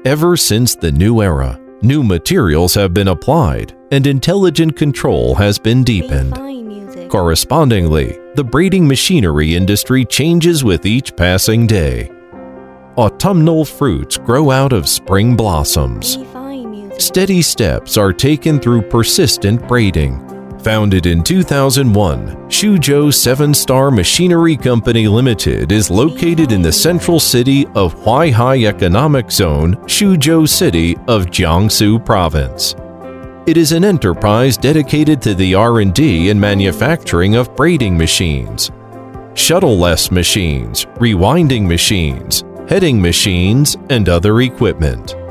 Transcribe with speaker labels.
Speaker 1: Ever since the new era, new materials have been applied and intelligent control has been deepened. Correspondingly, the braiding machinery industry changes with each passing day. Autumnal fruits grow out of spring blossoms. Steady steps are taken through persistent braiding. Founded in 2001, Shuzhou 7-Star Machinery Company Limited is located in the central city of Huaihai Economic Zone, Shuzhou City of Jiangsu Province. It is an enterprise dedicated to the R&D and manufacturing of braiding machines, shuttle-less machines, rewinding machines, heading machines, and other equipment.